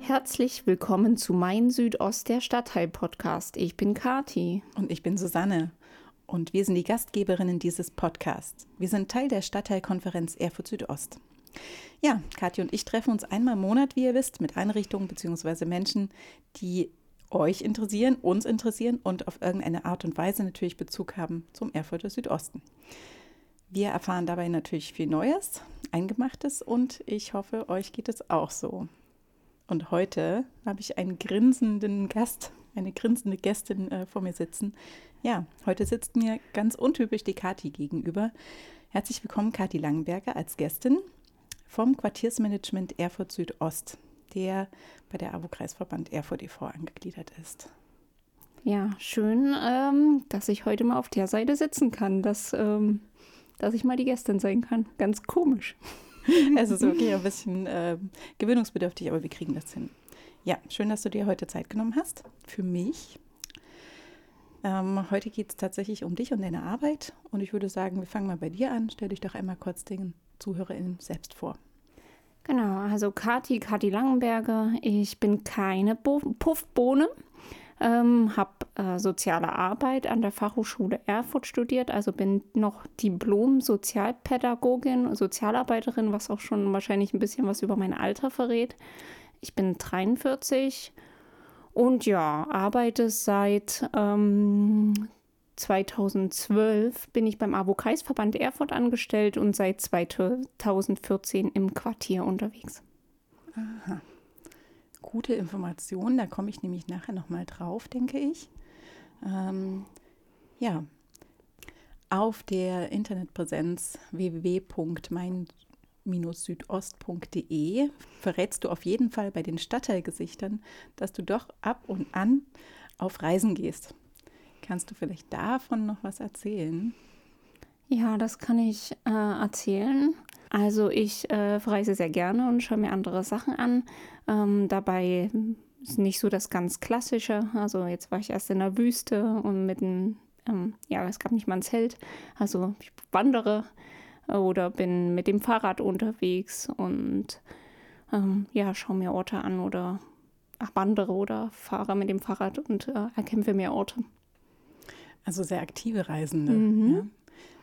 Herzlich willkommen zu Mein Südost, der Stadtteil-Podcast. Ich bin Kathi. Und ich bin Susanne. Und wir sind die Gastgeberinnen dieses Podcasts. Wir sind Teil der Stadtteilkonferenz Erfurt Südost. Ja, Kathi und ich treffen uns einmal im Monat, wie ihr wisst, mit Einrichtungen bzw. Menschen, die euch interessieren, uns interessieren und auf irgendeine Art und Weise natürlich Bezug haben zum Erfurter Südosten. Wir erfahren dabei natürlich viel Neues, Eingemachtes und ich hoffe, euch geht es auch so. Und heute habe ich einen grinsenden Gast, eine grinsende Gästin vor mir sitzen. Ja, heute sitzt mir ganz untypisch die Kathi gegenüber. Herzlich willkommen, Kathi Langenberger, als Gästin vom Quartiersmanagement Erfurt Südost, der bei der AWO-Kreisverband Erfurt e.V. angegliedert ist. Ja, schön, dass ich heute mal auf der Seite sitzen kann, dass ich mal die Gästin sein kann. Ganz komisch. Es ist okay, ein bisschen gewöhnungsbedürftig, aber wir kriegen das hin. Ja, schön, dass du dir heute Zeit genommen hast für mich. Heute geht es tatsächlich um dich und deine Arbeit. Und ich würde sagen, wir fangen mal bei dir an. Stell dich doch einmal kurz den ZuhörerInnen selbst vor. Genau, also Kathi Langenberger. Ich bin keine Puffbohne. Habe soziale Arbeit an der Fachhochschule Erfurt studiert, also bin noch Diplom-Sozialpädagogin, Sozialarbeiterin, was auch schon wahrscheinlich ein bisschen was über mein Alter verrät. Ich bin 43 und ja, arbeite seit 2012 bin ich beim AWO-Kreisverband Erfurt angestellt und seit 2014 im Quartier unterwegs. Aha. Gute Informationen, da komme ich nämlich nachher nochmal drauf, denke ich. Ja, auf der Internetpräsenz www.mein-südost.de verrätst du auf jeden Fall bei den Stadtteilgesichtern, dass du doch ab und an auf Reisen gehst. Kannst du vielleicht davon noch was erzählen? Ja, das kann ich erzählen. Also ich reise sehr gerne und schaue mir andere Sachen an. Dabei ist nicht so das ganz Klassische. Also jetzt war ich erst in der Wüste und es gab nicht mal ein Zelt. Also ich wandere oder bin mit dem Fahrrad unterwegs und schaue mir Orte an oder wandere oder fahre mit dem Fahrrad und erkämpfe mir Orte. Also sehr aktive Reisende. Mhm. Ja?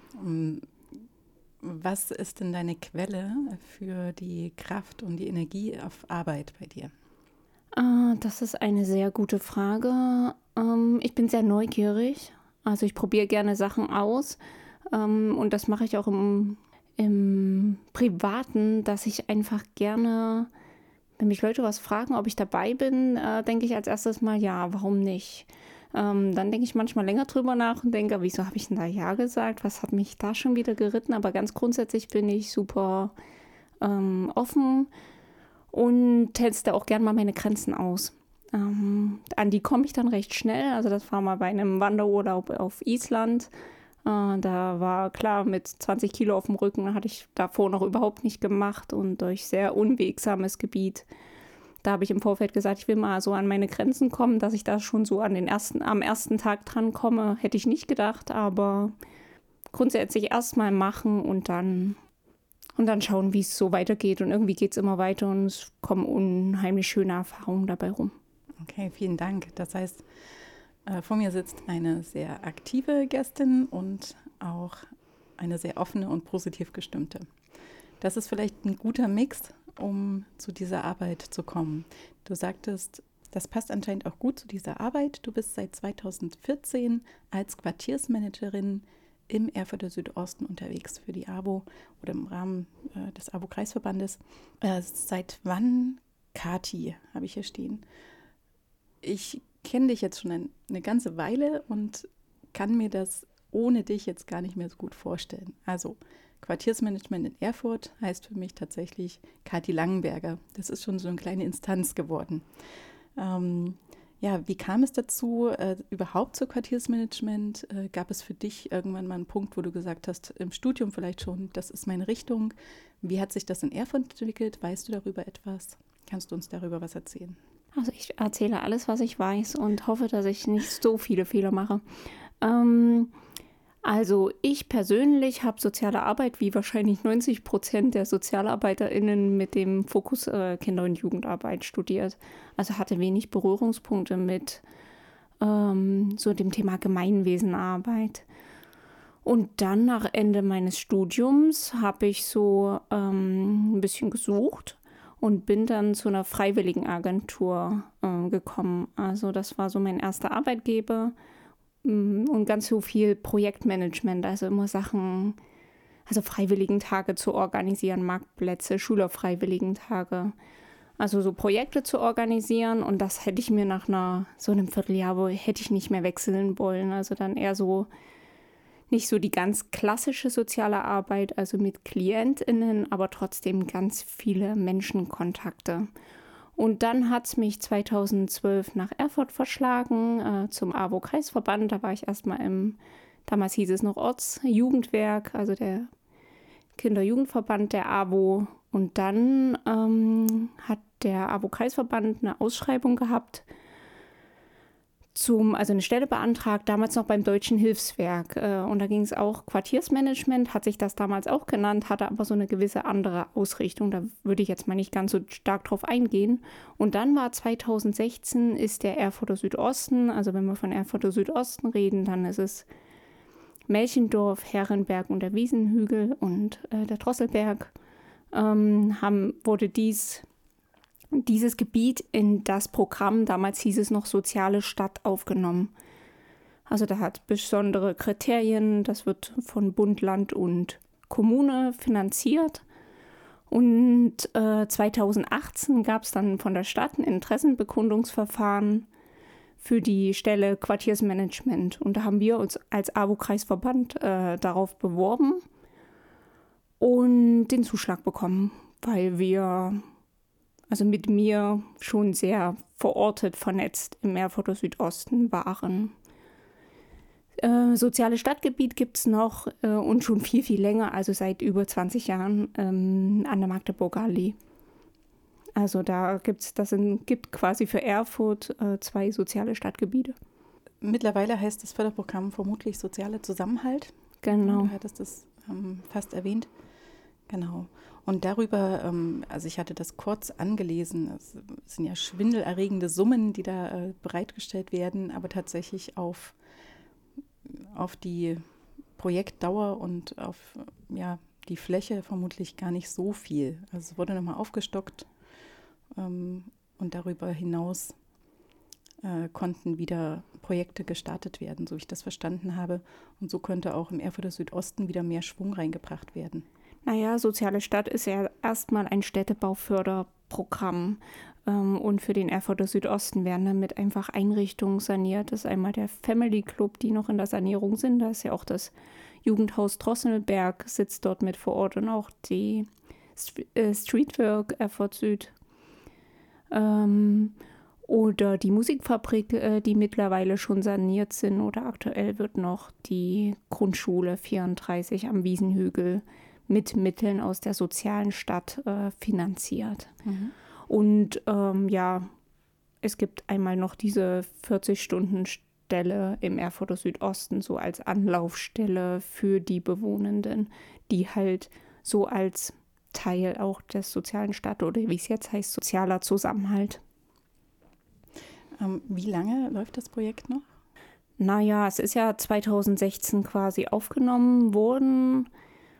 Was ist denn deine Quelle für die Kraft und die Energie auf Arbeit bei dir? Das ist eine sehr gute Frage. Ich bin sehr neugierig. Also ich probiere gerne Sachen aus. Und das mache ich auch im Privaten, dass ich einfach gerne, wenn mich Leute was fragen, ob ich dabei bin, denke ich als erstes mal, ja, warum nicht? Dann denke ich manchmal länger drüber nach und denke, wieso habe ich denn da ja gesagt? Was hat mich da schon wieder geritten? Aber ganz grundsätzlich bin ich super offen und teste auch gern mal meine Grenzen aus. An die komme ich dann recht schnell. Also das war mal bei einem Wanderurlaub auf Island. Da war klar, mit 20 Kilo auf dem Rücken hatte ich davor noch überhaupt nicht gemacht und durch sehr unwegsames Gebiet. Da habe ich im Vorfeld gesagt, ich will mal so an meine Grenzen kommen, dass ich da schon so am ersten Tag dran komme, hätte ich nicht gedacht, aber grundsätzlich erstmal machen und dann schauen, wie es so weitergeht. Und irgendwie geht es immer weiter und es kommen unheimlich schöne Erfahrungen dabei rum. Okay, vielen Dank. Das heißt, vor mir sitzt eine sehr aktive Gästin und auch eine sehr offene und positiv gestimmte. Das ist vielleicht ein guter Mix, um zu dieser Arbeit zu kommen. Du sagtest, das passt anscheinend auch gut zu dieser Arbeit. Du bist seit 2014 als Quartiersmanagerin im Erfurter Südosten unterwegs für die AWO oder im Rahmen des AWO-Kreisverbandes. Seit wann, Kathi, habe ich hier stehen? Ich kenne dich jetzt schon eine ganze Weile und kann mir das ohne dich jetzt gar nicht mehr so gut vorstellen. Also Quartiersmanagement in Erfurt heißt für mich tatsächlich Kathi Langenberger. Das ist schon so eine kleine Instanz geworden. Wie kam es dazu, überhaupt zu Quartiersmanagement? Gab es für dich irgendwann mal einen Punkt, wo du gesagt hast, im Studium vielleicht schon, das ist meine Richtung? Wie hat sich das in Erfurt entwickelt? Weißt du darüber etwas? Kannst du uns darüber was erzählen? Also ich erzähle alles, was ich weiß und hoffe, dass ich nicht so viele Fehler mache. Also ich persönlich habe soziale Arbeit wie wahrscheinlich 90% der SozialarbeiterInnen mit dem Fokus Kinder- und Jugendarbeit studiert. Also hatte wenig Berührungspunkte mit so dem Thema Gemeinwesenarbeit. Und dann nach Ende meines Studiums habe ich so ein bisschen gesucht und bin dann zu einer Freiwilligenagentur gekommen. Also das war so mein erster Arbeitgeber und ganz so viel Projektmanagement, also immer Sachen, also Freiwilligentage zu organisieren, Marktplätze, Schülerfreiwilligentage. Also so Projekte zu organisieren und das hätte ich mir nach so einem Vierteljahr, hätte ich nicht mehr wechseln wollen. Also dann eher so, nicht so die ganz klassische soziale Arbeit, also mit KlientInnen, aber trotzdem ganz viele Menschenkontakte. Und dann hat es mich 2012 nach Erfurt verschlagen, zum AWO-Kreisverband. Da war ich erstmal damals hieß es noch Ortsjugendwerk, also der Kinder-Jugendverband der AWO. Und dann hat der AWO-Kreisverband eine Ausschreibung gehabt, also eine Stelle beantragt, damals noch beim Deutschen Hilfswerk. Und da ging es auch Quartiersmanagement, hat sich das damals auch genannt, hatte aber so eine gewisse andere Ausrichtung. Da würde ich jetzt mal nicht ganz so stark drauf eingehen. Und dann war 2016 ist der Erfurter Südosten, also wenn wir von Erfurter Südosten reden, dann ist es Melchendorf, Herrenberg und der Wiesenhügel und der Drosselberg, wurde dieses Gebiet in das Programm, damals hieß es noch Soziale Stadt, aufgenommen. Also da hat besondere Kriterien, das wird von Bund, Land und Kommune finanziert. Und 2018 gab es dann von der Stadt ein Interessenbekundungsverfahren für die Stelle Quartiersmanagement. Und da haben wir uns als AWO-Kreisverband darauf beworben und den Zuschlag bekommen, weil wir also mit mir schon sehr verortet, vernetzt im Erfurter Südosten waren. Soziales Stadtgebiet gibt es noch und schon viel, viel länger, also seit über 20 Jahren an der Magdeburger Allee. Also da gibt quasi für Erfurt 2 soziale Stadtgebiete. Mittlerweile heißt das Förderprogramm vermutlich Sozialer Zusammenhalt. Genau. Du hattest das fast erwähnt. Genau. Und darüber, also ich hatte das kurz angelesen, es sind ja schwindelerregende Summen, die da bereitgestellt werden, aber tatsächlich auf die Projektdauer und auf die Fläche vermutlich gar nicht so viel. Also es wurde nochmal aufgestockt und darüber hinaus konnten wieder Projekte gestartet werden, so wie ich das verstanden habe. Und so könnte auch im Erfurter Südosten wieder mehr Schwung reingebracht werden. Naja, Soziale Stadt ist ja erstmal ein Städtebauförderprogramm. Und für den Erfurter Südosten werden damit einfach Einrichtungen saniert. Das ist einmal der Family Club, die noch in der Sanierung sind. Da ist ja auch das Jugendhaus Drosselberg, sitzt dort mit vor Ort und auch die Streetwork Erfurt Süd. Oder die Musikfabrik, die mittlerweile schon saniert sind. Oder aktuell wird noch die Grundschule 34 am Wiesenhügel mit Mitteln aus der sozialen Stadt finanziert. Mhm. Und es gibt einmal noch diese 40-Stunden-Stelle im Erfurter Südosten so als Anlaufstelle für die Bewohnenden, die halt so als Teil auch des sozialen Stadt oder wie es jetzt heißt, sozialer Zusammenhalt. Wie lange läuft das Projekt noch? Naja, es ist ja 2016 quasi aufgenommen worden.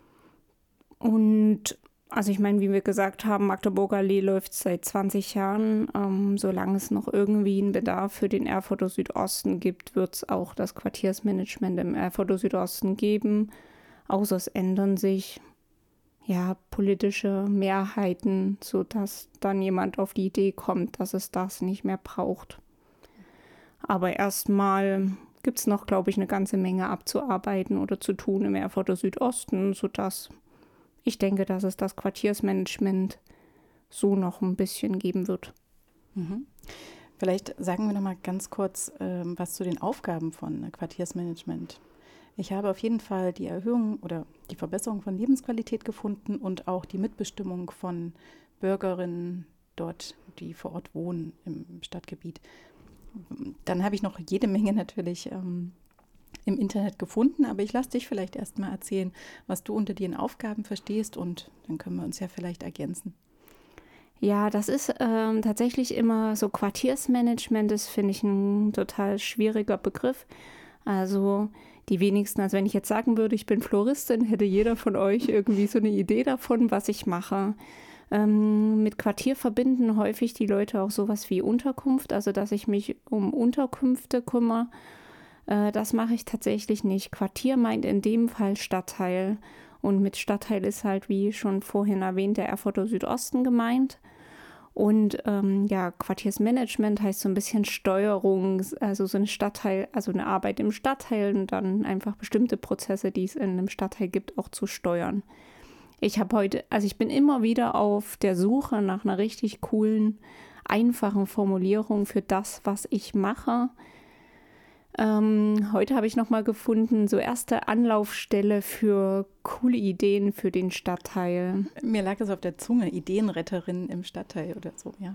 Und also ich meine, wie wir gesagt haben, Magdeburger Allee läuft seit 20 Jahren. Solange es noch irgendwie einen Bedarf für den Erfurter Südosten gibt, wird es auch das Quartiersmanagement im Erfurter Südosten geben. Außer es ändern sich politische Mehrheiten, sodass dann jemand auf die Idee kommt, dass es das nicht mehr braucht. Aber erstmal gibt es noch, glaube ich, eine ganze Menge abzuarbeiten oder zu tun im Erfurter Südosten, sodass ich denke, dass es das Quartiersmanagement so noch ein bisschen geben wird. Mhm. Vielleicht sagen wir noch mal ganz kurz was zu den Aufgaben von Quartiersmanagement. Ich habe auf jeden Fall die Erhöhung oder die Verbesserung von Lebensqualität gefunden und auch die Mitbestimmung von Bürgerinnen dort, die vor Ort wohnen im Stadtgebiet. Dann habe ich noch jede Menge natürlich im Internet gefunden, aber ich lasse dich vielleicht erst mal erzählen, was du unter den Aufgaben verstehst und dann können wir uns ja vielleicht ergänzen. Ja, das ist tatsächlich immer so Quartiersmanagement, das finde ich ein total schwieriger Begriff. Also die wenigsten, also wenn ich jetzt sagen würde, ich bin Floristin, hätte jeder von euch irgendwie so eine Idee davon, was ich mache. Mit Quartier verbinden häufig die Leute auch sowas wie Unterkunft, also dass ich mich um Unterkünfte kümmere. Das mache ich tatsächlich nicht. Quartier meint in dem Fall Stadtteil. Und mit Stadtteil ist halt, wie schon vorhin erwähnt, der Erfurter Südosten gemeint. Und ja, Quartiersmanagement heißt so ein bisschen Steuerung, also so ein Stadtteil, also eine Arbeit im Stadtteil und dann einfach bestimmte Prozesse, die es in einem Stadtteil gibt, auch zu steuern. Ich bin immer wieder auf der Suche nach einer richtig coolen, einfachen Formulierung für das, was ich mache. Heute habe ich nochmal gefunden, so erste Anlaufstelle für coole Ideen für den Stadtteil. Mir lag das auf der Zunge, Ideenretterin im Stadtteil oder so, ja.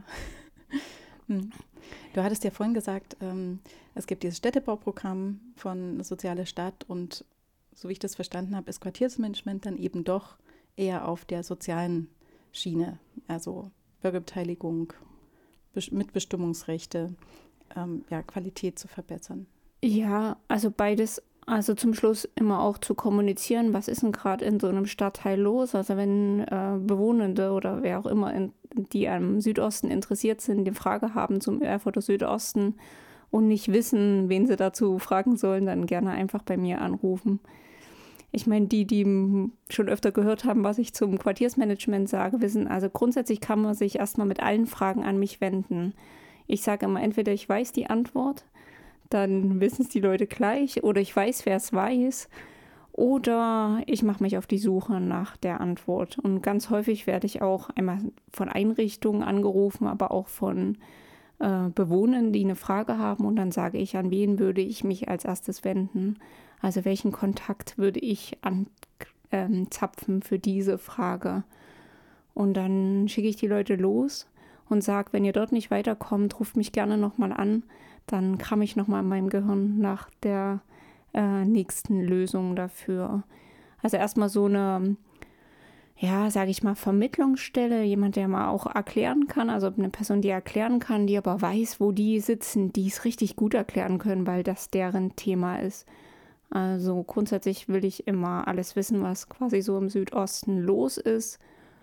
Du hattest ja vorhin gesagt, es gibt dieses Städtebauprogramm von Soziale Stadt und so wie ich das verstanden habe, ist Quartiersmanagement dann eben doch eher auf der sozialen Schiene, also Bürgerbeteiligung, Mitbestimmungsrechte, ja, Qualität zu verbessern. Ja, also beides, also zum Schluss immer auch zu kommunizieren, was ist denn gerade in so einem Stadtteil los? Also wenn Bewohnende oder wer auch immer, die am Südosten interessiert sind, eine Frage haben zum Erfurter Südosten und nicht wissen, wen sie dazu fragen sollen, dann gerne einfach bei mir anrufen. Ich meine, die schon öfter gehört haben, was ich zum Quartiersmanagement sage, wissen, also grundsätzlich kann man sich erstmal mit allen Fragen an mich wenden. Ich sage immer, entweder ich weiß die Antwort, dann wissen es die Leute gleich oder ich weiß, wer es weiß oder ich mache mich auf die Suche nach der Antwort. Und ganz häufig werde ich auch einmal von Einrichtungen angerufen, aber auch von Bewohnern, die eine Frage haben und dann sage ich, an wen würde ich mich als erstes wenden. Also welchen Kontakt würde ich anzapfen für diese Frage. Und dann schicke ich die Leute los und sage, wenn ihr dort nicht weiterkommt, ruft mich gerne nochmal an. Dann kramme ich nochmal in meinem Gehirn nach der nächsten Lösung dafür. Also erstmal so eine, ja, sage ich mal, Vermittlungsstelle, jemand, der mal auch erklären kann, also eine Person, die erklären kann, die aber weiß, wo die sitzen, die es richtig gut erklären können, weil das deren Thema ist. Also grundsätzlich will ich immer alles wissen, was quasi so im Südosten los ist,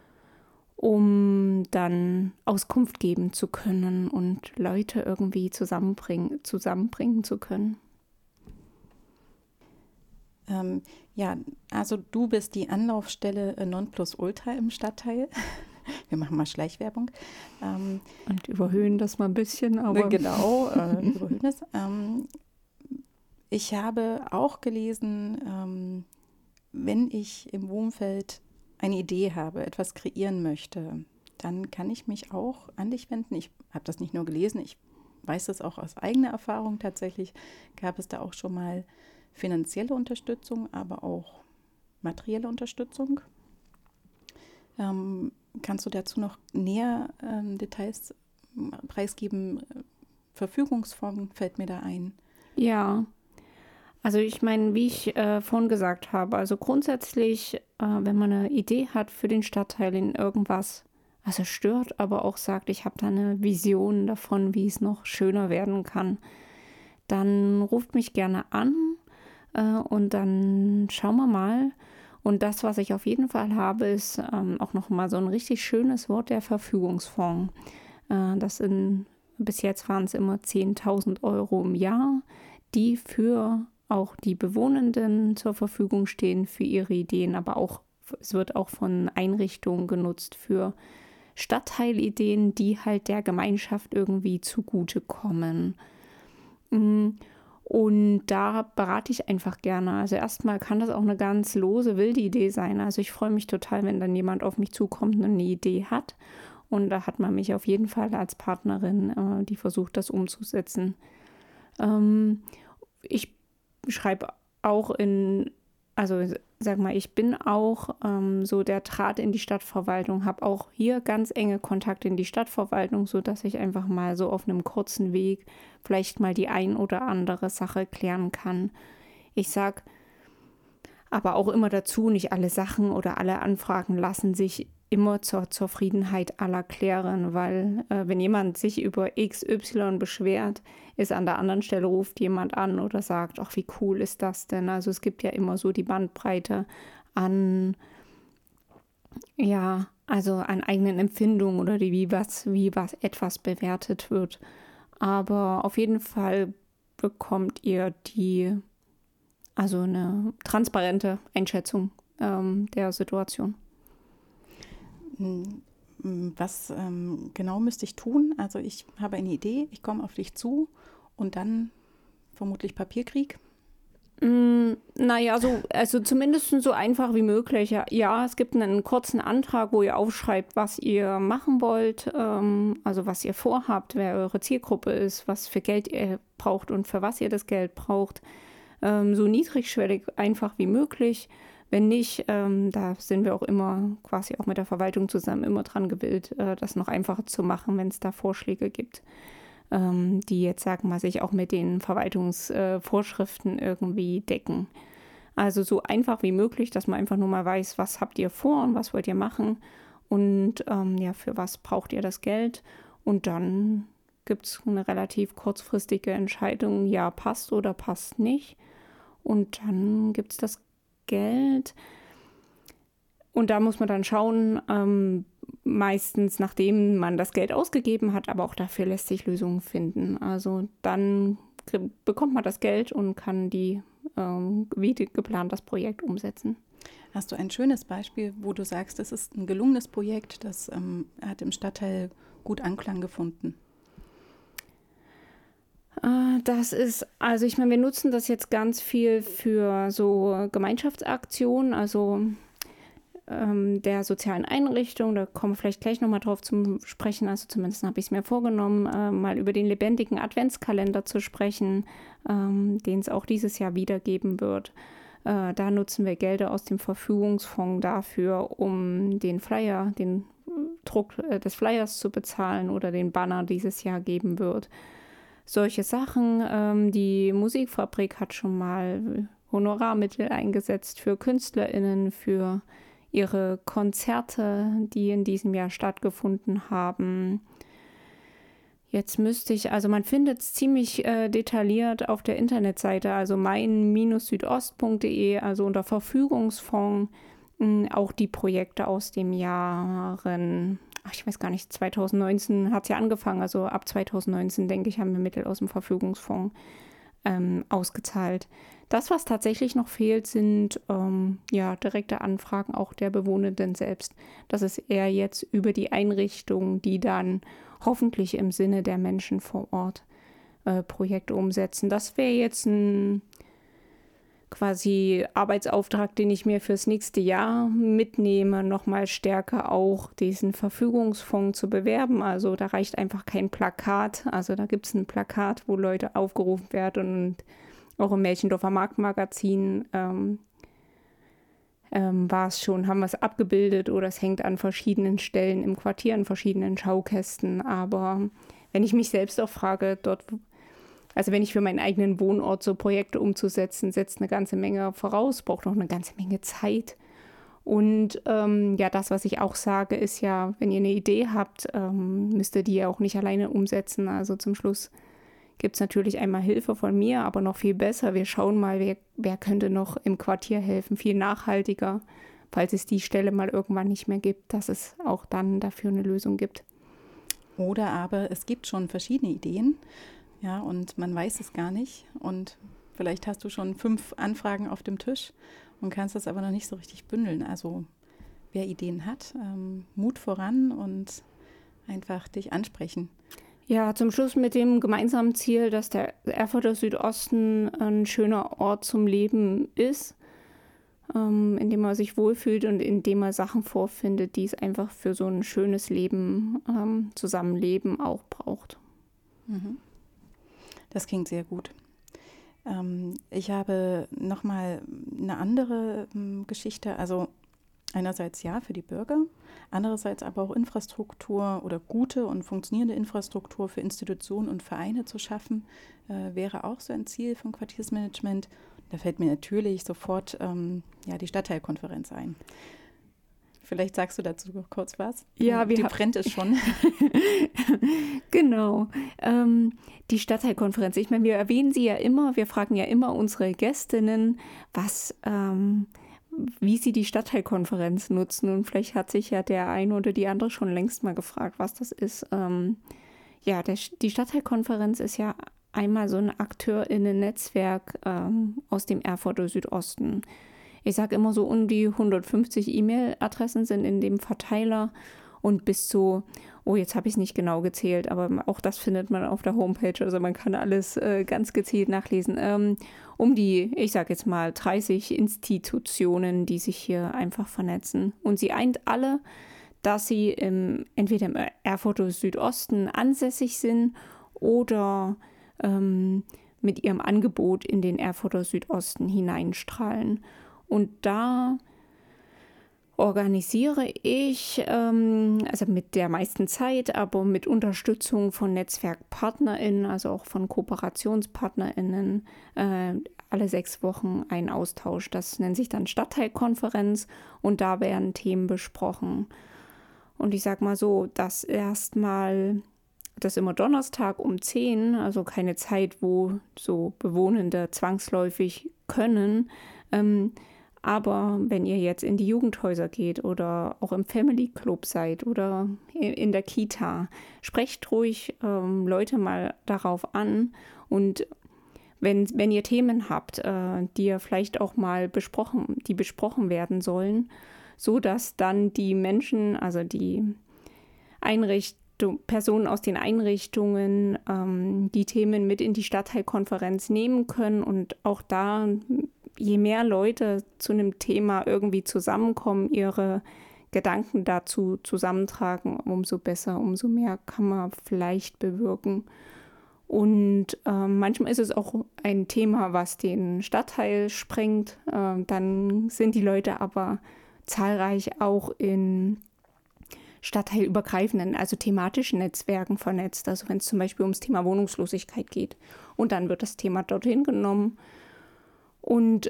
um dann Auskunft geben zu können und Leute irgendwie zusammenbringen zu können. Ja, also du bist die Anlaufstelle Nonplusultra im Stadtteil. Wir machen mal Schleichwerbung. Und überhöhen das mal ein bisschen, aber genau, überhöhen das. Ich habe auch gelesen, wenn ich im Wohnfeld eine Idee habe, etwas kreieren möchte, dann kann ich mich auch an dich wenden. Ich habe das nicht nur gelesen, ich weiß das auch aus eigener Erfahrung tatsächlich. Gab es da auch schon mal finanzielle Unterstützung, aber auch materielle Unterstützung. Kannst du dazu noch näher Details preisgeben? Verfügungsform fällt mir da ein. ja, also ich meine, wie ich vorhin gesagt habe, also grundsätzlich, wenn man eine Idee hat für den Stadtteil in irgendwas, also stört, aber auch sagt, ich habe da eine Vision davon, wie es noch schöner werden kann, dann ruft mich gerne an und dann schauen wir mal. Und das, was ich auf jeden Fall habe, ist auch nochmal so ein richtig schönes Wort, der Verfügungsfonds. Bis jetzt waren es immer 10.000 Euro im Jahr, die für auch die Bewohnenden zur Verfügung stehen für ihre Ideen, aber auch es wird auch von Einrichtungen genutzt für Stadtteilideen, die halt der Gemeinschaft irgendwie zugutekommen. Und da berate ich einfach gerne. Also erstmal kann das auch eine ganz lose, wilde Idee sein. Also ich freue mich total, wenn dann jemand auf mich zukommt und eine Idee hat. Und da hat man mich auf jeden Fall als Partnerin, die versucht, das umzusetzen. Ich schreibe auch also sag mal, ich bin auch so der Draht in die Stadtverwaltung, habe auch hier ganz enge Kontakte in die Stadtverwaltung, sodass ich einfach mal so auf einem kurzen Weg vielleicht mal die ein oder andere Sache klären kann. Ich sage aber auch immer dazu, nicht alle Sachen oder alle Anfragen lassen sich immer zur Zufriedenheit aller klären, weil wenn jemand sich über XY beschwert, ist an der anderen Stelle ruft jemand an oder sagt, ach, wie cool ist das denn? Also es gibt ja immer so die Bandbreite an, ja, also an eigenen Empfindungen oder wie was etwas bewertet wird. Aber auf jeden Fall bekommt ihr also eine transparente Einschätzung der Situation. Was genau müsste ich tun? Also ich habe eine Idee, ich komme auf dich zu und dann vermutlich Papierkrieg. Naja, also zumindest so einfach wie möglich. Ja, es gibt einen kurzen Antrag, wo ihr aufschreibt, was ihr machen wollt, also was ihr vorhabt, wer eure Zielgruppe ist, was für Geld ihr braucht und für was ihr das Geld braucht. So niedrigschwellig einfach wie möglich. Wenn nicht, da sind wir auch immer quasi auch mit der Verwaltung zusammen immer dran gewillt, das noch einfacher zu machen, wenn es da Vorschläge gibt, die jetzt, sagen wir mal, sich auch mit den Verwaltungsvorschriften irgendwie decken. Also so einfach wie möglich, dass man einfach nur mal weiß, was habt ihr vor und was wollt ihr machen und ja, für was braucht ihr das Geld. Und dann gibt es eine relativ kurzfristige Entscheidung, ja, passt oder passt nicht. Und dann gibt es das Geld. Und da muss man dann schauen, meistens nachdem man das Geld ausgegeben hat, aber auch dafür lässt sich Lösungen finden. Also dann bekommt man das Geld und kann wie geplant das Projekt umsetzen. Hast du ein schönes Beispiel, wo du sagst, das ist ein gelungenes Projekt, das hat im Stadtteil gut Anklang gefunden? Das ist, also ich meine, wir nutzen das jetzt ganz viel für so Gemeinschaftsaktionen, also der sozialen Einrichtung, da kommen wir vielleicht gleich nochmal drauf zum Sprechen, also zumindest habe ich es mir vorgenommen, mal über den lebendigen Adventskalender zu sprechen, den es auch dieses Jahr wieder geben wird. Da nutzen wir Gelder aus dem Verfügungsfonds dafür, um den Flyer, den Druck des Flyers zu bezahlen oder den Banner dieses Jahr geben wird. Solche Sachen, die Musikfabrik hat schon mal Honorarmittel eingesetzt für KünstlerInnen, für ihre Konzerte, die in diesem Jahr stattgefunden haben. Jetzt also man findet es ziemlich detailliert auf der Internetseite, also mein-südost.de, also unter Verfügungsfonds, auch die Projekte aus dem Jahren, ich weiß gar nicht, 2019 hat es ja angefangen, also ab 2019, denke ich, haben wir Mittel aus dem Verfügungsfonds ausgezahlt. Das, was tatsächlich noch fehlt, sind direkte Anfragen auch der Bewohnenden selbst. Das ist eher jetzt über die Einrichtung, die dann hoffentlich im Sinne der Menschen vor Ort Projekte umsetzen. Das wäre jetzt ein quasi Arbeitsauftrag, den ich mir fürs nächste Jahr mitnehme, nochmal stärker auch diesen Verfügungsfonds zu bewerben. Also da reicht einfach kein Plakat. Also da gibt es ein Plakat, wo Leute aufgerufen werden und auch im Märchendorfer Marktmagazin war es schon, haben wir es abgebildet oder es hängt an verschiedenen Stellen im Quartier, an verschiedenen Schaukästen. Aber wenn ich mich selbst auch frage, also wenn ich für meinen eigenen Wohnort so Projekte umzusetzen, setzt eine ganze Menge voraus, braucht noch eine ganze Menge Zeit. Und das, was ich auch sage, ist ja, wenn ihr eine Idee habt, müsst ihr die ja auch nicht alleine umsetzen. Also zum Schluss gibt es natürlich einmal Hilfe von mir, aber noch viel besser. Wir schauen mal, wer könnte noch im Quartier helfen, viel nachhaltiger, falls es die Stelle mal irgendwann nicht mehr gibt, dass es auch dann dafür eine Lösung gibt. Oder aber es gibt schon verschiedene Ideen, ja, und man weiß es gar nicht. Und vielleicht hast du schon 5 Anfragen auf dem Tisch und kannst das aber noch nicht so richtig bündeln. Also wer Ideen hat, Mut voran und einfach dich ansprechen. Ja, zum Schluss mit dem gemeinsamen Ziel, dass der Erfurter Südosten ein schöner Ort zum Leben ist, in dem man sich wohlfühlt und in dem man Sachen vorfindet, die es einfach für so ein schönes Leben, Zusammenleben auch braucht. Das klingt sehr gut. Ich habe nochmal eine andere Geschichte, also einerseits ja für die Bürger, andererseits aber auch Infrastruktur oder gute und funktionierende Infrastruktur für Institutionen und Vereine zu schaffen, wäre auch so ein Ziel von Quartiersmanagement. Da fällt mir natürlich sofort die Stadtteilkonferenz ein. Vielleicht sagst du dazu kurz was? Ja, die brennt es schon. Genau. Die Stadtteilkonferenz. Ich meine, wir erwähnen sie ja immer, wir fragen ja immer unsere Gästinnen, wie sie die Stadtteilkonferenz nutzen. Und vielleicht hat sich ja der eine oder die andere schon längst mal gefragt, was das ist. Die Stadtteilkonferenz ist ja einmal so ein AkteurInnen-Netzwerk aus dem Erfurter Südosten. Ich sage immer so, um die 150 E-Mail-Adressen sind in dem Verteiler und bis zu, jetzt habe ich es nicht genau gezählt, aber auch das findet man auf der Homepage, also man kann alles ganz gezielt nachlesen. Um die, ich sage jetzt mal, 30 Institutionen, die sich hier einfach vernetzen. Und sie eint alle, dass sie entweder im Erfurter Südosten ansässig sind oder mit ihrem Angebot in den Erfurter Südosten hineinstrahlen. Und da organisiere ich, also mit der meisten Zeit, aber mit Unterstützung von NetzwerkpartnerInnen, also auch von KooperationspartnerInnen, alle 6 Wochen einen Austausch. Das nennt sich dann Stadtteilkonferenz und da werden Themen besprochen. Und ich sag mal so, das ist immer Donnerstag um 10, also keine Zeit, wo so Bewohnende zwangsläufig können. Aber wenn ihr jetzt in die Jugendhäuser geht oder auch im Family Club seid oder in der Kita, sprecht ruhig Leute mal darauf an. Und wenn ihr Themen habt, die ihr vielleicht auch mal besprochen werden sollen, so dass dann die Menschen, also die Personen aus den Einrichtungen die Themen mit in die Stadtteilkonferenz nehmen können und auch da, je mehr Leute zu einem Thema irgendwie zusammenkommen, ihre Gedanken dazu zusammentragen, umso besser, umso mehr kann man vielleicht bewirken. Und manchmal ist es auch ein Thema, was den Stadtteil sprengt. Dann sind die Leute aber zahlreich auch in stadtteilübergreifenden, also thematischen Netzwerken vernetzt. Also wenn es zum Beispiel ums Thema Wohnungslosigkeit geht. Und dann wird das Thema dorthin genommen und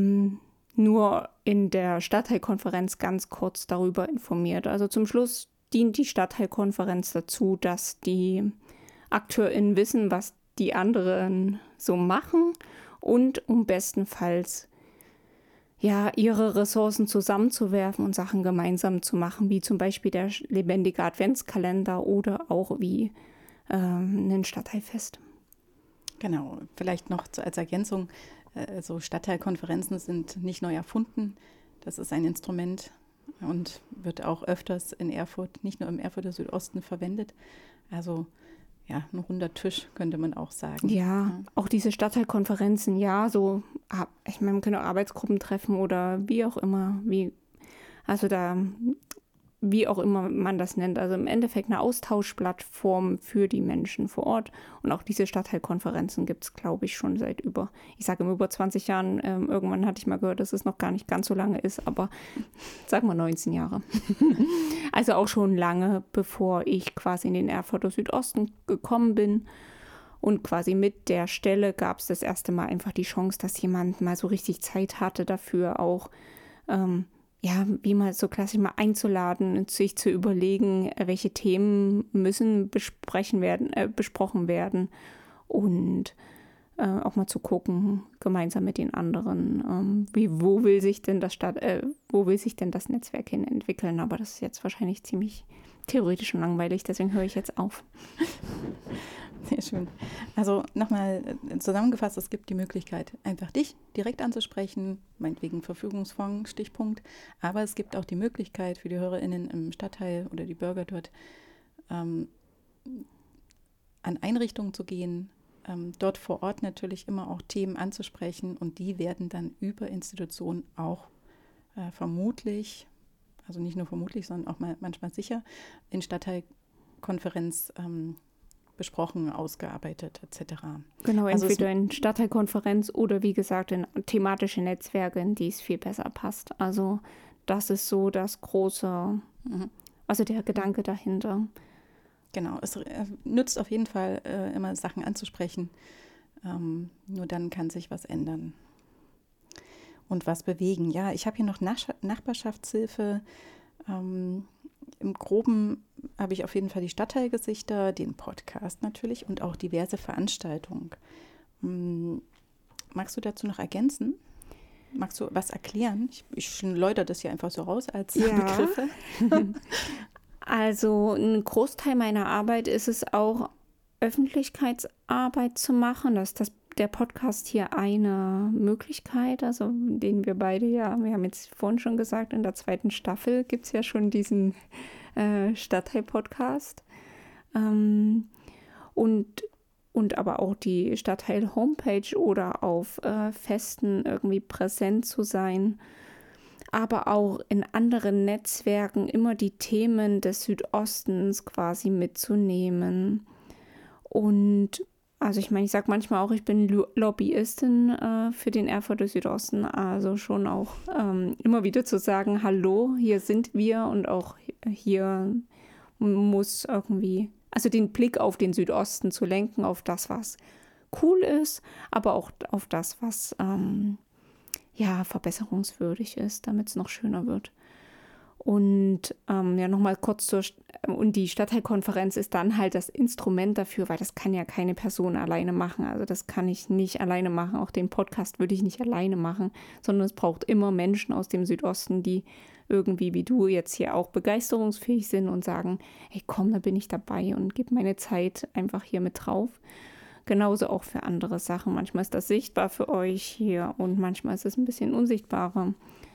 nur in der Stadtteilkonferenz ganz kurz darüber informiert. Also zum Schluss dient die Stadtteilkonferenz dazu, dass die AkteurInnen wissen, was die anderen so machen und bestenfalls ihre Ressourcen zusammenzuwerfen und Sachen gemeinsam zu machen, wie zum Beispiel der lebendige Adventskalender oder auch wie ein Stadtteilfest. Genau, vielleicht noch als Ergänzung, so Stadtteilkonferenzen sind nicht neu erfunden. Das ist ein Instrument und wird auch öfters in Erfurt, nicht nur im Erfurter Südosten verwendet. Also ein runder Tisch könnte man auch sagen. Ja, auch diese Stadtteilkonferenzen, ich meine, man kann auch Arbeitsgruppen treffen oder wie auch immer, wie auch immer man das nennt. Also im Endeffekt eine Austauschplattform für die Menschen vor Ort. Und auch diese Stadtteilkonferenzen gibt es, glaube ich, schon seit über 20 Jahren. Irgendwann hatte ich mal gehört, dass es noch gar nicht ganz so lange ist, aber sagen wir 19 Jahre. Also auch schon lange, bevor ich quasi in den Erfurter Südosten gekommen bin. Und quasi mit der Stelle gab es das erste Mal einfach die Chance, dass jemand mal so richtig Zeit hatte dafür auch, wie mal so klassisch mal einzuladen und sich zu überlegen, welche Themen müssen besprochen werden und auch mal zu gucken, gemeinsam mit den anderen, wo will sich denn das Netzwerk hin entwickeln. Aber das ist jetzt wahrscheinlich ziemlich theoretisch und langweilig, deswegen höre ich jetzt auf. Sehr schön. Also nochmal zusammengefasst, es gibt die Möglichkeit, einfach dich direkt anzusprechen, meinetwegen Verfügungsfonds, Stichpunkt. Aber es gibt auch die Möglichkeit für die HörerInnen im Stadtteil oder die Bürger dort an Einrichtungen zu gehen, dort vor Ort natürlich immer auch Themen anzusprechen und die werden dann über Institutionen auch vermutlich, also nicht nur vermutlich, sondern auch manchmal sicher, in Stadtteilkonferenz besprochen, ausgearbeitet etc. Genau, entweder in Stadtteilkonferenz oder wie gesagt in thematische Netzwerke, in die es viel besser passt. Also das ist so das große, also der Gedanke dahinter. Genau, es nützt auf jeden Fall immer Sachen anzusprechen. Nur dann kann sich was ändern. und was bewegen. Ja, ich habe hier noch Nachbarschaftshilfe. Im Groben habe ich auf jeden Fall die Stadtteilgesichter, den Podcast natürlich und auch diverse Veranstaltungen. Magst du dazu noch ergänzen? Magst du was erklären? Ich läutere das hier einfach so raus als Begriffe. Also ein Großteil meiner Arbeit ist es auch, Öffentlichkeitsarbeit zu machen. Das ist der Podcast hier eine Möglichkeit, also den wir beide wir haben jetzt vorhin schon gesagt, in der 2. Staffel gibt es ja schon diesen Stadtteil-Podcast. Und aber auch die Stadtteil-Homepage oder auf Festen irgendwie präsent zu sein. Aber auch in anderen Netzwerken immer die Themen des Südostens quasi mitzunehmen. Und also ich meine, ich sage manchmal auch, ich bin Lobbyistin für den Erfurter Südosten, also schon auch immer wieder zu sagen, hallo, hier sind wir und auch hier muss irgendwie, also den Blick auf den Südosten zu lenken, auf das, was cool ist, aber auch auf das, was verbesserungswürdig ist, damit es noch schöner wird. Und nochmal kurz und die Stadtteilkonferenz ist dann halt das Instrument dafür, weil das kann ja keine Person alleine machen. Also das kann ich nicht alleine machen. Auch den Podcast würde ich nicht alleine machen, sondern es braucht immer Menschen aus dem Südosten, die irgendwie wie du jetzt hier auch begeisterungsfähig sind und sagen, hey komm, da bin ich dabei und gebe meine Zeit einfach hier mit drauf. Genauso auch für andere Sachen. Manchmal ist das sichtbar für euch hier und manchmal ist es ein bisschen unsichtbarer.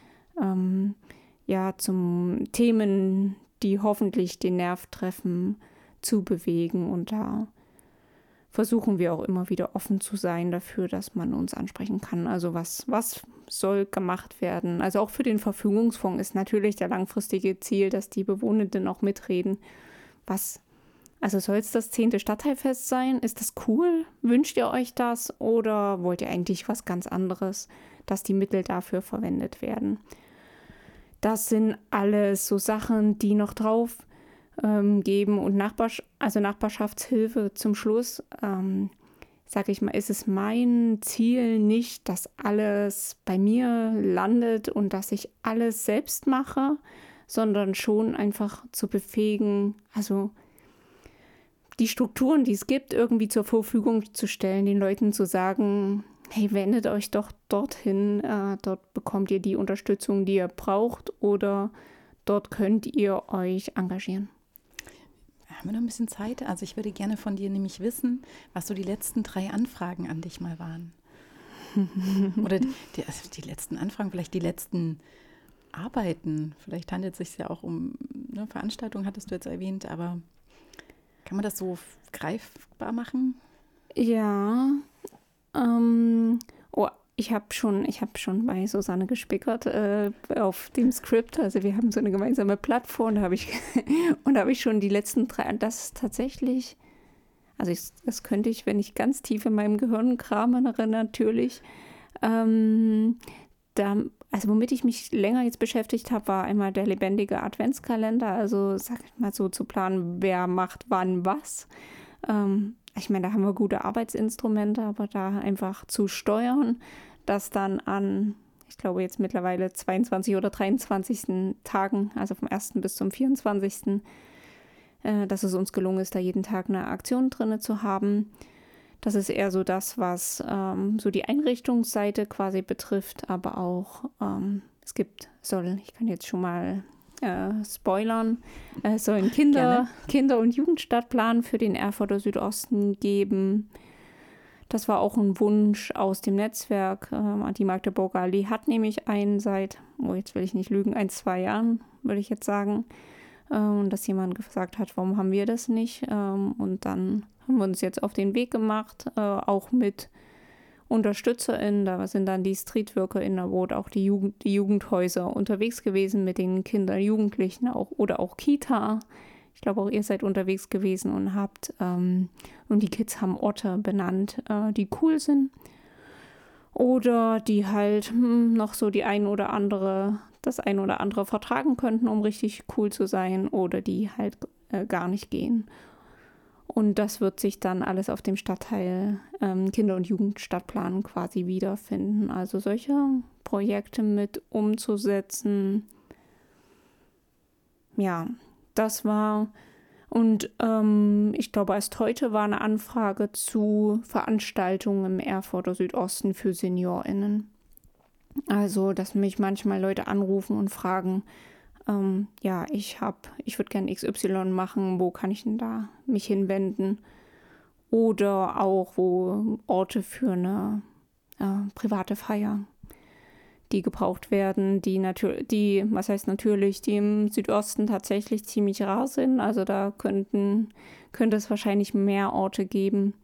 Zum Themen, die hoffentlich den Nerv treffen, zu bewegen. Und da versuchen wir auch immer wieder offen zu sein dafür, dass man uns ansprechen kann. Also was soll gemacht werden? Also auch für den Verfügungsfonds ist natürlich der langfristige Ziel, dass die Bewohnenden auch mitreden. Also soll es das 10. Stadtteilfest sein? Ist das cool? Wünscht ihr euch das? Oder wollt ihr eigentlich was ganz anderes, dass die Mittel dafür verwendet werden? Das sind alles so Sachen, die noch drauf geben. Und Nachbarschaftshilfe zum Schluss, sage ich mal, ist es mein Ziel nicht, dass alles bei mir landet und dass ich alles selbst mache, sondern schon einfach zu befähigen, also die Strukturen, die es gibt, irgendwie zur Verfügung zu stellen, den Leuten zu sagen, hey, wendet euch doch dorthin, dort bekommt ihr die Unterstützung, die ihr braucht oder dort könnt ihr euch engagieren. Haben wir noch ein bisschen Zeit? Also ich würde gerne von dir nämlich wissen, was so die letzten 3 Anfragen an dich mal waren. Oder die letzten Anfragen, vielleicht die letzten Arbeiten. Vielleicht handelt es sich ja auch um eine Veranstaltung, hattest du jetzt erwähnt, aber kann man das so greifbar machen? Ja, ich habe schon bei Susanne gespickert auf dem Skript. Also wir haben so eine gemeinsame Plattform, da habe ich schon die letzten 3, das ist tatsächlich, also das könnte ich, wenn ich ganz tief in meinem Gehirn kramere, natürlich. Womit ich mich länger jetzt beschäftigt habe, war einmal der lebendige Adventskalender, also sag ich mal so zu planen, wer macht wann was. Ich meine, da haben wir gute Arbeitsinstrumente, aber da einfach zu steuern, dass dann an, ich glaube jetzt mittlerweile 22 oder 23 Tagen, also vom 1. bis zum 24., dass es uns gelungen ist, da jeden Tag eine Aktion drin zu haben. Das ist eher so das, was so die Einrichtungsseite quasi betrifft, aber auch ich kann jetzt schon mal spoilern, es soll einen Kinder- und Jugendstadtplan für den Erfurter Südosten geben. Das war auch ein Wunsch aus dem Netzwerk. Die Magdeburger Allee hat nämlich einen seit, jetzt will ich nicht lügen, 1-2 Jahren, würde ich jetzt sagen. Und dass jemand gesagt hat, warum haben wir das nicht? Und dann haben wir uns jetzt auf den Weg gemacht, auch mit UnterstützerInnen. Da sind dann die StreetworkerInnen, wo auch die Jugendhäuser unterwegs gewesen mit den Kindern, Jugendlichen oder auch Kita. Ich glaube, auch ihr seid unterwegs gewesen und habt, und die Kids haben Orte benannt, die cool sind. Oder die halt noch so das ein oder andere vertragen könnten, um richtig cool zu sein, oder die halt gar nicht gehen. Und das wird sich dann alles auf dem Stadtteil Kinder- und Jugendstadtplan quasi wiederfinden. Also solche Projekte mit umzusetzen. Ja, das war. Und ich glaube, erst heute war eine Anfrage zu Veranstaltungen im Erfurter Südosten für SeniorInnen. Also, dass mich manchmal Leute anrufen und fragen, ja, ich würde gerne XY machen, wo kann ich denn da mich hinwenden? Oder auch wo Orte für eine private Feier, die gebraucht werden, was heißt natürlich, die im Südosten tatsächlich ziemlich rar sind. Also da könnte es wahrscheinlich mehr Orte geben,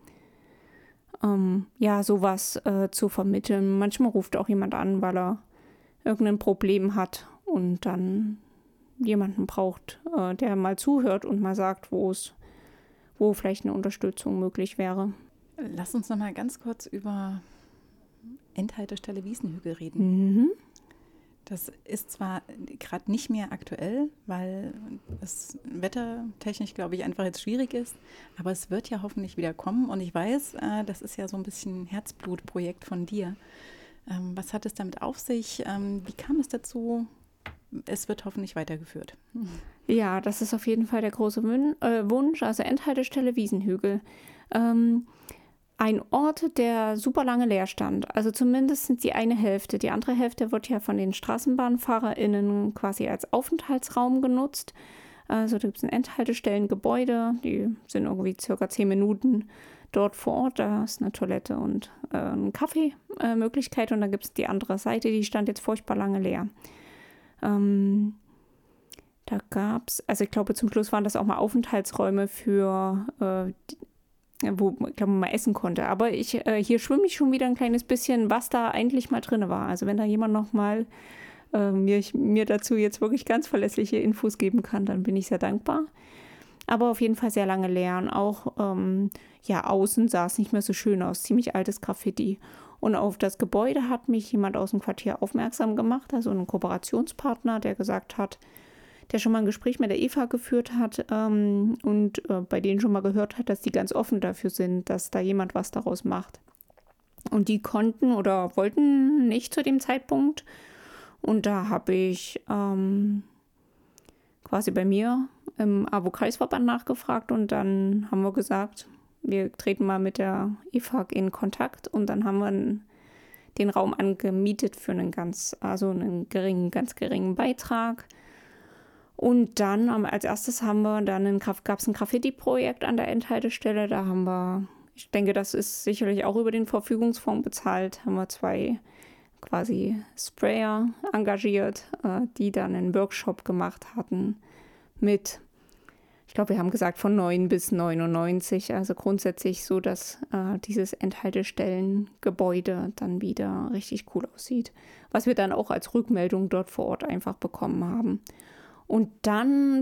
ja, sowas zu vermitteln. Manchmal ruft auch jemand an, weil er irgendein Problem hat und dann jemanden braucht, der mal zuhört und mal sagt, wo vielleicht eine Unterstützung möglich wäre. Lass uns noch mal ganz kurz über Endhaltestelle Wiesenhügel reden. Mhm. Das ist zwar gerade nicht mehr aktuell, weil es wettertechnisch, glaube ich, einfach jetzt schwierig ist, aber es wird ja hoffentlich wieder kommen. Und ich weiß, das ist ja so ein bisschen ein Herzblutprojekt von dir. Was hat es damit auf sich? Wie kam es dazu? Es wird hoffentlich weitergeführt. Ja, das ist auf jeden Fall der große Wunsch. Also Endhaltestelle Wiesenhügel. Ein Ort, der super lange leer stand. Also zumindest sind die eine Hälfte. Die andere Hälfte wird ja von den StraßenbahnfahrerInnen quasi als Aufenthaltsraum genutzt. Also da gibt es ein Endhaltestellengebäude, die sind irgendwie circa 10 Minuten dort vor Ort. Da ist eine Toilette und eine Kaffeemöglichkeit. Und dann gibt es die andere Seite, die stand jetzt furchtbar lange leer. Da gab es, also ich glaube, zum Schluss waren das auch mal Aufenthaltsräume für, wo ich glaube, man mal essen konnte. Aber hier schwimme ich schon wieder ein kleines bisschen, was da eigentlich mal drin war. Also wenn da jemand noch mal mir dazu jetzt wirklich ganz verlässliche Infos geben kann, dann bin ich sehr dankbar. Aber auf jeden Fall sehr lange leer. Und auch ja, außen sah es nicht mehr so schön aus. Ziemlich altes Graffiti. Und auf das Gebäude hat mich jemand aus dem Quartier aufmerksam gemacht, also ein Kooperationspartner, der gesagt hat, der schon mal ein Gespräch mit der Eva geführt hat und bei denen schon mal gehört hat, dass die ganz offen dafür sind, dass da jemand was daraus macht. Und die konnten oder wollten nicht zu dem Zeitpunkt. Und da habe ich quasi bei mir im AWO-Kreisverband nachgefragt und dann haben wir gesagt, wir treten mal mit der EFAG in Kontakt und dann haben wir den Raum angemietet für einen ganz geringen Beitrag. Und dann als erstes gab es ein Graffiti-Projekt an der Endhaltestelle. Da haben wir, ich denke, das ist sicherlich auch über den Verfügungsfonds bezahlt, haben wir 2 quasi Sprayer engagiert, die dann einen Workshop gemacht hatten mit, ich glaube, wir haben gesagt von 9 bis 99, also grundsätzlich so, dass dieses Endhaltestellengebäude dann wieder richtig cool aussieht, was wir dann auch als Rückmeldung dort vor Ort einfach bekommen haben. Und dann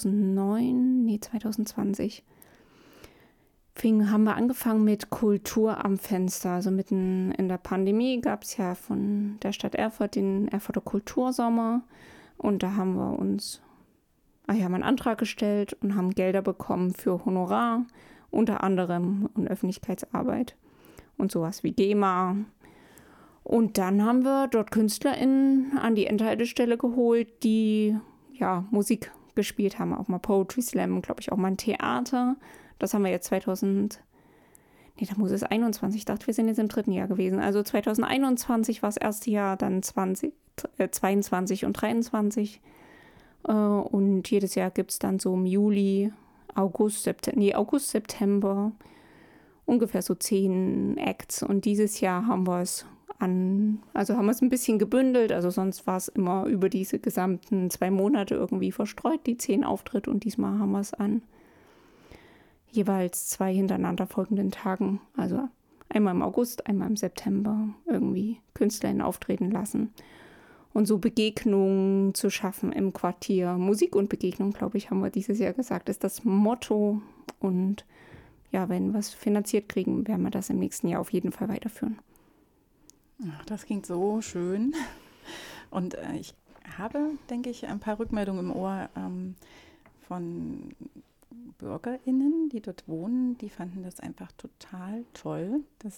2020 haben wir angefangen mit Kultur am Fenster. Also mitten in der Pandemie gab es ja von der Stadt Erfurt den Erfurter Kultursommer. Und da haben wir haben einen Antrag gestellt und haben Gelder bekommen für Honorar, unter anderem und Öffentlichkeitsarbeit und sowas wie GEMA. Und dann haben wir dort KünstlerInnen an die Endhaltestelle geholt, die ja Musik gespielt haben, auch mal Poetry Slam, glaube ich, auch mal ein Theater. Das haben wir jetzt da muss es 21, ich dachte, wir sind jetzt im 3. Jahr gewesen. Also 2021 war das erste Jahr, dann 22 und 23. Und jedes Jahr gibt es dann so im Juli, August, September ungefähr so 10 Acts. Und dieses Jahr haben wir es ein bisschen gebündelt. Also sonst war es immer über diese gesamten 2 Monate irgendwie verstreut, die 10 Auftritte. Und diesmal haben wir es an jeweils 2 hintereinander folgenden Tagen, also einmal im August, einmal im September, irgendwie KünstlerInnen auftreten lassen. Und so Begegnungen zu schaffen im Quartier. Musik und Begegnung, glaube ich, haben wir dieses Jahr gesagt, ist das Motto. Und ja, wenn wir es finanziert kriegen, werden wir das im nächsten Jahr auf jeden Fall weiterführen. Ach, das klingt so schön. Und ich habe, denke ich, ein paar Rückmeldungen im Ohr von BürgerInnen, die dort wohnen, die fanden das einfach total toll, dass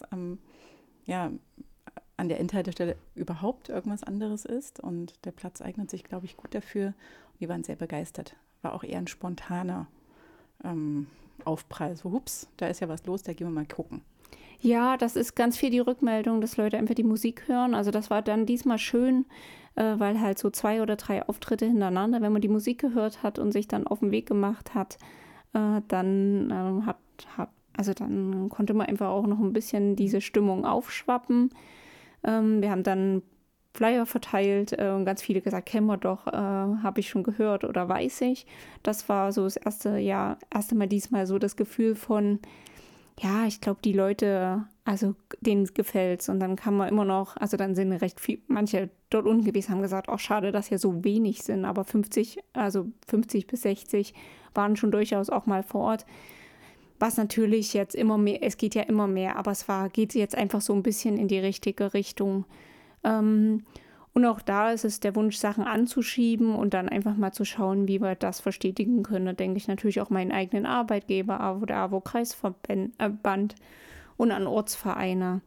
an der Endhaltestelle überhaupt irgendwas anderes ist. Und der Platz eignet sich, glaube ich, gut dafür. Die waren sehr begeistert. War auch eher ein spontaner Aufprall. So, hups, da ist ja was los, da gehen wir mal gucken. Ja, das ist ganz viel die Rückmeldung, dass Leute einfach die Musik hören. Also das war dann diesmal schön, weil halt so 2 oder 3 Auftritte hintereinander, wenn man die Musik gehört hat und sich dann auf den Weg gemacht hat, dann dann konnte man einfach auch noch ein bisschen diese Stimmung aufschwappen. Wir haben dann Flyer verteilt und ganz viele gesagt, kennen wir doch, habe ich schon gehört oder weiß ich. Das war so das erste Mal diesmal so das Gefühl von, ja, ich glaube, die Leute, also denen gefällt es. Und dann kann man immer noch, also dann sind recht viel, manche dort unten gewesen, haben gesagt, oh, schade, dass hier so wenig sind, aber 50 bis 60 waren schon durchaus auch mal vor Ort. Was natürlich jetzt immer mehr, es geht ja immer mehr, aber geht jetzt einfach so ein bisschen in die richtige Richtung. Und auch da ist es der Wunsch, Sachen anzuschieben und dann einfach mal zu schauen, wie wir das verstetigen können. Da denke ich natürlich auch meinen eigenen Arbeitgeber, AWO, der AWO-Kreisverband und an Ortsvereine,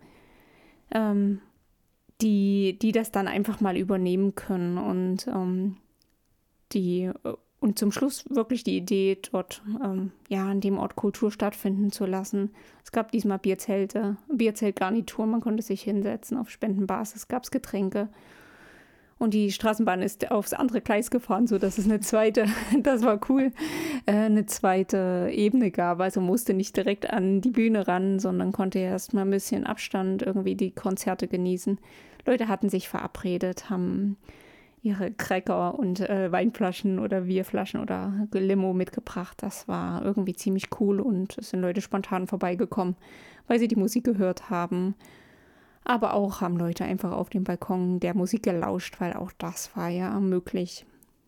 die das dann einfach mal übernehmen können und zum Schluss wirklich die Idee, dort an dem Ort Kultur stattfinden zu lassen. Es gab diesmal Bierzeltgarnitur, man konnte sich hinsetzen, auf Spendenbasis gab es Getränke. Und die Straßenbahn ist aufs andere Gleis gefahren, sodass es das war cool, eine zweite Ebene gab. Also musste nicht direkt an die Bühne ran, sondern konnte erst mal ein bisschen Abstand irgendwie die Konzerte genießen. Leute hatten sich verabredet, haben ihre Cracker und Weinflaschen oder Bierflaschen oder Limo mitgebracht. Das war irgendwie ziemlich cool und es sind Leute spontan vorbeigekommen, weil sie die Musik gehört haben. Aber auch haben Leute einfach auf dem Balkon der Musik gelauscht, weil auch das war ja möglich.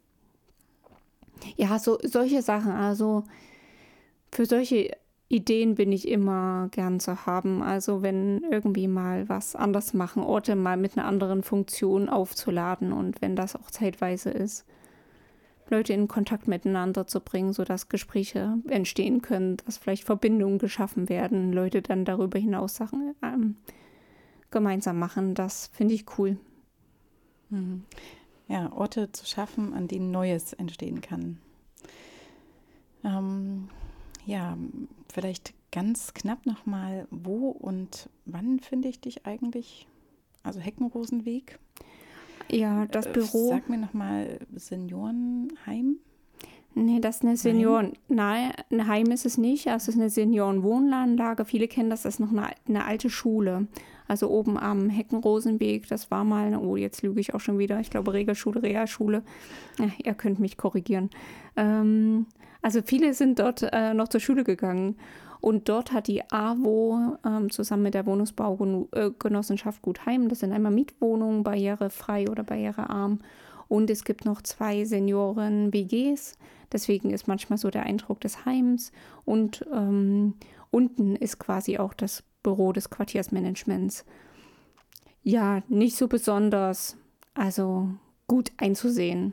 Ja, solche Sachen, also für solche Ideen bin ich immer gern zu haben. Also wenn irgendwie mal was anders machen, Orte mal mit einer anderen Funktion aufzuladen und wenn das auch zeitweise ist, Leute in Kontakt miteinander zu bringen, sodass Gespräche entstehen können, dass vielleicht Verbindungen geschaffen werden, Leute dann darüber hinaus Sachen gemeinsam machen, das finde ich cool. Ja, Orte zu schaffen, an denen Neues entstehen kann. Vielleicht ganz knapp nochmal, wo und wann finde ich dich eigentlich? Also Heckenrosenweg. Ja, das Büro. Sag mir nochmal Seniorenheim. Nee, das ist eine Senioren... Nein, ein Heim ist es nicht. Es ist eine Seniorenwohnanlage. Viele kennen das. Das ist noch eine alte Schule. Also oben am Heckenrosenweg. Das war mal... jetzt lüge ich auch schon wieder. Ich glaube Regelschule, Realschule. Ja, ihr könnt mich korrigieren. Also viele sind dort noch zur Schule gegangen. Und dort hat die AWO zusammen mit der Wohnungsbaugenossenschaft Gutheim, das sind einmal Mietwohnungen, barrierefrei oder barrierearm. Und es gibt noch 2 Senioren-WGs. Deswegen ist manchmal so der Eindruck des Heims. Und unten ist quasi auch das Büro des Quartiersmanagements. Ja, nicht so besonders, also gut einzusehen.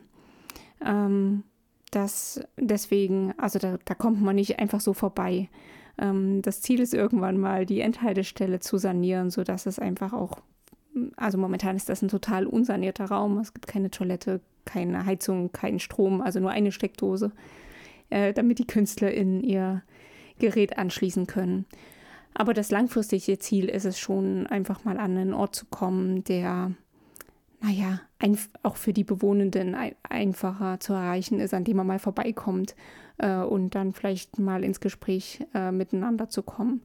Deswegen, also da kommt man nicht einfach so vorbei. Das Ziel ist irgendwann mal, die Endhaltestelle zu sanieren, sodass es einfach auch, also momentan ist das ein total unsanierter Raum. Es gibt keine Toilette, keine Heizung, keinen Strom, also nur eine Steckdose, damit die KünstlerInnen ihr Gerät anschließen können. Aber das langfristige Ziel ist es schon, einfach mal an einen Ort zu kommen, der, auch für die Bewohnenden einfacher zu erreichen ist, an dem man mal vorbeikommt und dann vielleicht mal ins Gespräch miteinander zu kommen.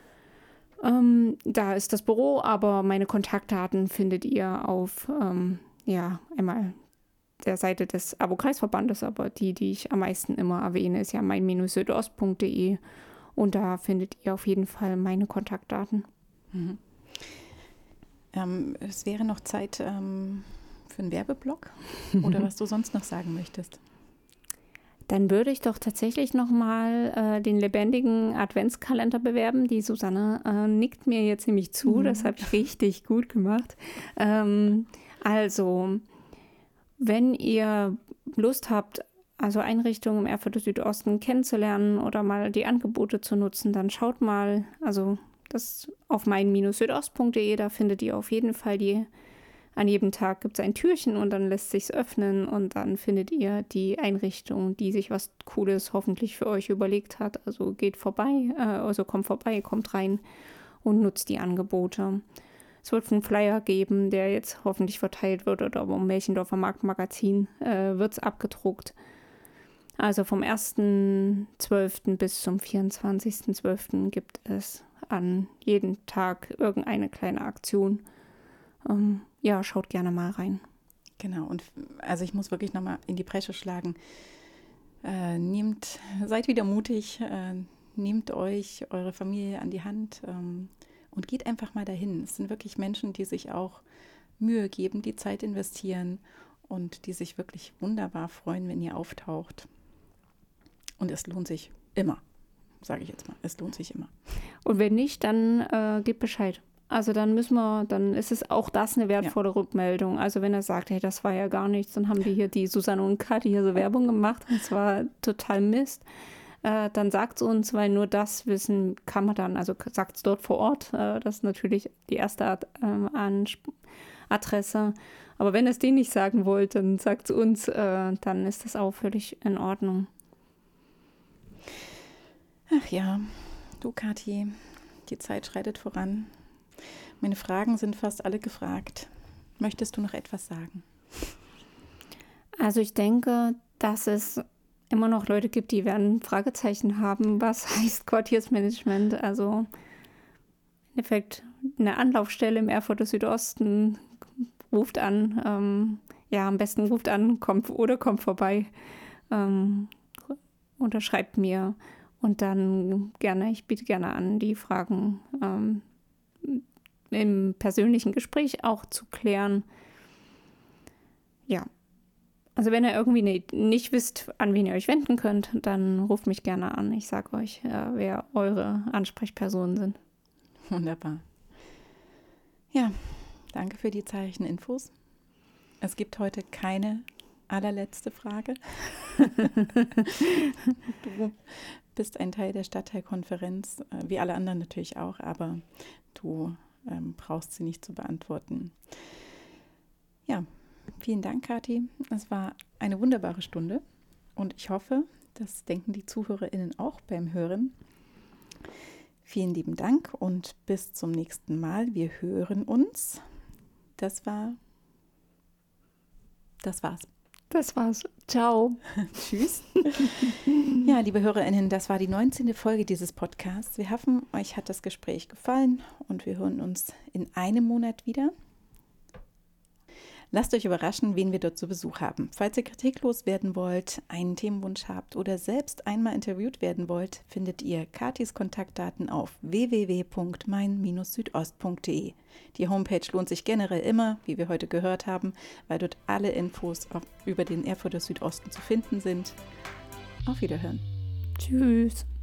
Da ist das Büro, aber meine Kontaktdaten findet ihr auf, einmal der Seite des AWO-Kreisverbandes, aber die ich am meisten immer erwähne, ist ja mein-südost.de und da findet ihr auf jeden Fall meine Kontaktdaten. Mhm. Es wäre noch Zeit für einen Werbeblock oder was du sonst noch sagen möchtest. Dann würde ich doch tatsächlich nochmal den lebendigen Adventskalender bewerben. Die Susanne nickt mir jetzt nämlich zu, das habe ich richtig gut gemacht. Also, wenn ihr Lust habt, also Einrichtungen im Erfurter Südosten kennenzulernen oder mal die Angebote zu nutzen, dann schaut mal, also das auf mein-südost.de, da findet ihr auf jeden Fall an jedem Tag gibt es ein Türchen und dann lässt sich's öffnen und dann findet ihr die Einrichtung, die sich was Cooles hoffentlich für euch überlegt hat. Also geht vorbei, kommt vorbei, kommt rein und nutzt die Angebote. Es wird einen Flyer geben, der jetzt hoffentlich verteilt wird oder im Märchendorfer Marktmagazin wird es abgedruckt. Also vom 1.12. bis zum 24.12. gibt es an jedem Tag irgendeine kleine Aktion. Ja, schaut gerne mal rein. Genau, und also ich muss wirklich nochmal in die Bresche schlagen. Seid wieder mutig, nehmt euch eure Familie an die Hand und geht einfach mal dahin. Es sind wirklich Menschen, die sich auch Mühe geben, die Zeit investieren und die sich wirklich wunderbar freuen, wenn ihr auftaucht. Und es lohnt sich immer, sage ich jetzt mal. Es lohnt sich immer. Und wenn nicht, dann gebt Bescheid. Also dann ist es auch das eine wertvolle Rückmeldung. Also wenn er sagt, hey, das war ja gar nichts, dann haben die hier die Susanne und Kathi hier so Werbung gemacht und es war total Mist. Dann sagt es uns, weil nur das Wissen kann man dann, also sagt es dort vor Ort, das ist natürlich die erste Adresse. Aber wenn es denen nicht sagen wollt, dann sagt es uns, dann ist das auch völlig in Ordnung. Ach ja, du Kathi, die Zeit schreitet voran. Meine Fragen sind fast alle gefragt. Möchtest du noch etwas sagen? Also ich denke, dass es immer noch Leute gibt, die werden Fragezeichen haben. Was heißt Quartiersmanagement? Also im Endeffekt eine Anlaufstelle im Erfurter Südosten. Ruft an. Am besten ruft an, kommt vorbei. Oder schreibt mir. Und dann ich biete gerne an, die Fragen im persönlichen Gespräch auch zu klären. Ja, also wenn ihr irgendwie nicht wisst, an wen ihr euch wenden könnt, dann ruft mich gerne an. Ich sage euch, wer eure Ansprechpersonen sind. Wunderbar. Ja, danke für die zahlreichen Infos. Es gibt heute keine allerletzte Frage. Du bist ein Teil der Stadtteilkonferenz, wie alle anderen natürlich auch, aber du brauchst sie nicht zu beantworten. Ja, vielen Dank, Kathi. Es war eine wunderbare Stunde und ich hoffe, das denken die ZuhörerInnen auch beim Hören. Vielen lieben Dank und bis zum nächsten Mal. Wir hören uns. Das war's. Das war's. Ciao. Tschüss. Ja, liebe HörerInnen, das war die 19. Folge dieses Podcasts. Wir hoffen, euch hat das Gespräch gefallen und wir hören uns in einem Monat wieder. Lasst euch überraschen, wen wir dort zu Besuch haben. Falls ihr kritiklos werden wollt, einen Themenwunsch habt oder selbst einmal interviewt werden wollt, findet ihr Kathis Kontaktdaten auf www.mein-südost.de. Die Homepage lohnt sich generell immer, wie wir heute gehört haben, weil dort alle Infos über den Erfurter Südosten zu finden sind. Auf Wiederhören. Tschüss.